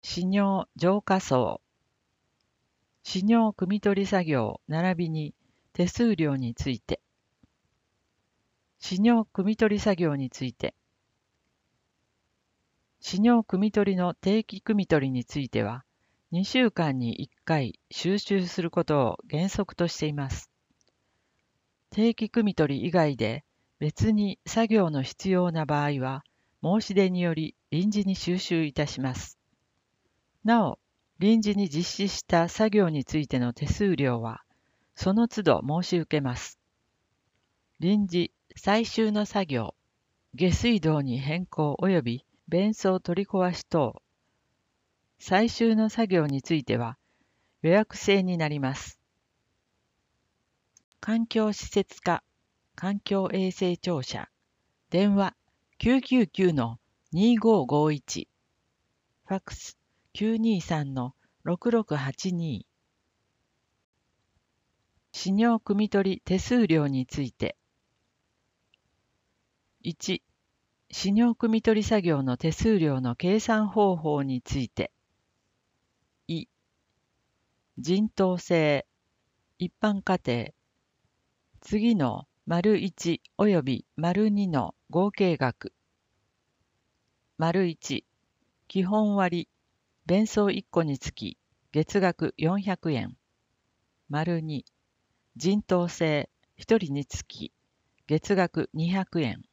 飼尿浄化槽、飼尿汲み取り作業並びに手数料について、飼尿汲み取り作業について、飼尿汲み取りの定期汲み取りについては、2週間に1回収集することを原則としています。定期汲み取り以外で別に作業の必要な場合は、申し出により臨時に収集いたします。なお、臨時に実施した作業についての手数料は、その都度申し受けます。臨時、最終の作業、下水道に変更及び便槽取り壊し等、最終の作業については予約制になります。環境施設課、環境衛生庁舎、電話999-2551、ファックス923-6682。飼尿汲み取り手数料について。1、飼尿汲み取り作業の手数料の計算方法について。2、人頭制、一般家庭。次の①および②の合計額。①、基本割、便槽1個につき月額400円。②、人頭制1人につき月額200円。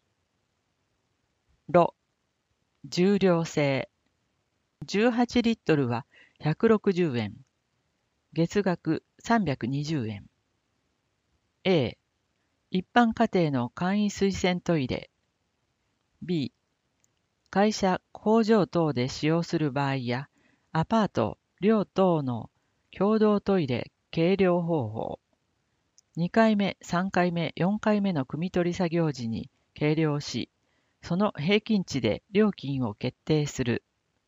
重量制、18リットルは160円。月額320円。A、一般家庭の簡易水洗トイレ。B、会社、工場等で使用する場合や、アパート、寮等の共同トイレ計量方法。2回目、3回目、4回目の汲み取り作業時に計量し、その平均値で料金を決定する。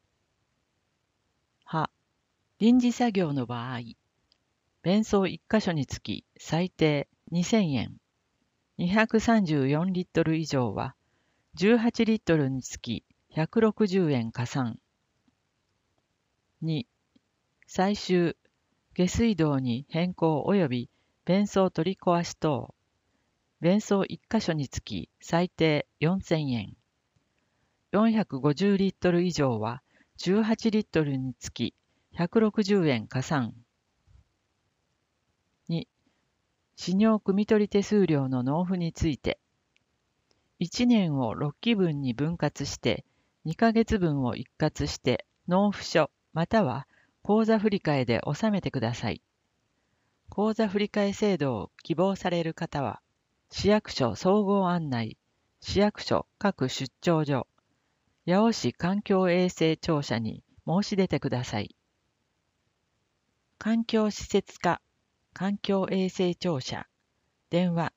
臨時作業の場合、便槽1箇所につき最低2000円。234リットル以上は、18リットルにつき160円加算。2、最終、下水道に変更及び便槽取り壊し等。便槽1箇所につき最低4000円。450リットル以上は18リットルにつき160円加算。2、飼尿汲み取り手数料の納付について。1年を6期分に分割して、2ヶ月分を一括して納付書または口座振替で納めてください。口座振替制度を希望される方は、市役所総合案内、市役所各出張所、八尾市環境衛生庁舎に申し出てください。環境施設課、環境衛生庁舎、電話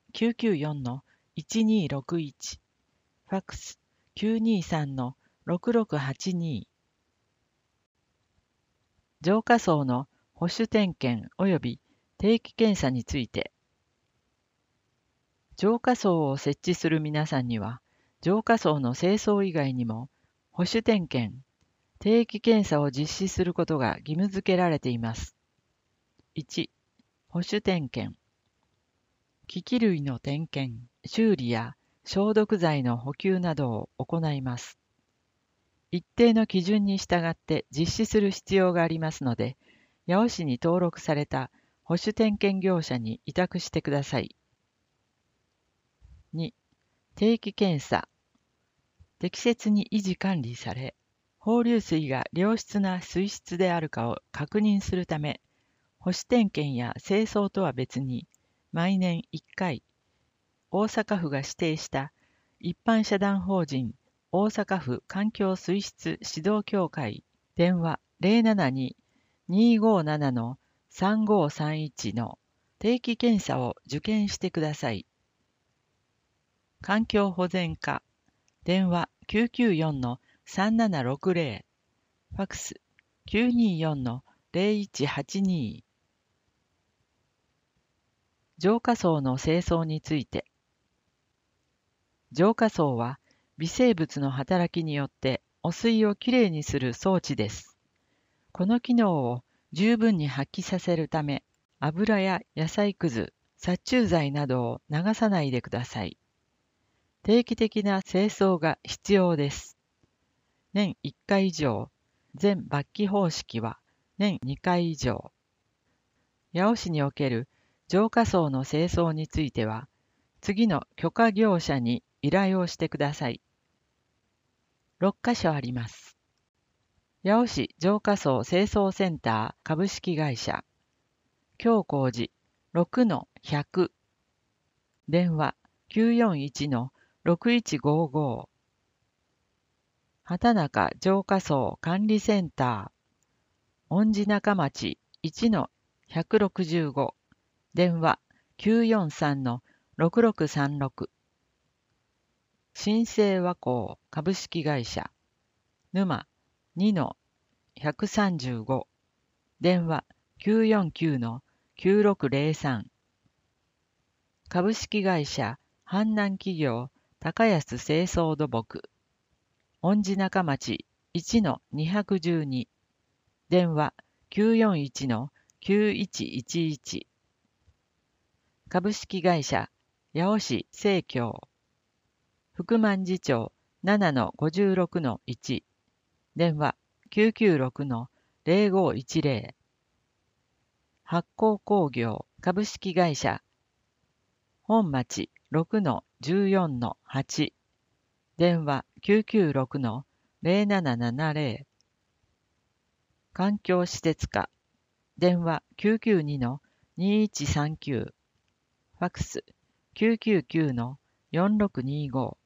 994-1261、ファックス923-6682。浄化槽の保守点検及び定期検査について。浄化槽を設置する皆さんには、浄化槽の清掃以外にも、保守点検、定期検査を実施することが義務付けられています。1、保守点検。機器類の点検、修理や消毒剤の補給などを行います。一定の基準に従って実施する必要がありますので、八尾市に登録された保守点検業者に委託してください。2、定期検査。適切に維持管理され、放流水が良質な水質であるかを確認するため、保守点検や清掃とは別に、毎年1回、大阪府が指定した一般社団法人大阪府環境水質指導協会電話072-257-3531の定期検査を受検してください。環境保全課電話994-3760、ファックス924-0182。浄化槽の清掃について。浄化槽は微生物の働きによって汚水をきれいにする装置です。 この機能を十分に発揮させるため、油や野菜くず、殺虫剤などを流さないでください。定期的な清掃が必要です。年1回以上、全抜気方式は年2回以上。八尾市における浄化槽の清掃については、次の許可業者に依頼をしてください。6カ所あります。八尾市浄化槽清掃センター株式会社、京光寺 6-100、電話 941-6155、畑中浄化槽管理センター、恩寺中町 1-165、電話 943-6636、新生和光株式会社、沼 2-135、電話 949-9603、株式会社阪南企業高安清掃土木、恩寺中町 1-212、電話 941-9111、株式会社八尾市生協、福満寺町 7-56-1、電話 996-0510、発酵工業株式会社本町 6-14-8、電話 996-0770、環境施設課、電話 992-2139、ファクス 999-4625、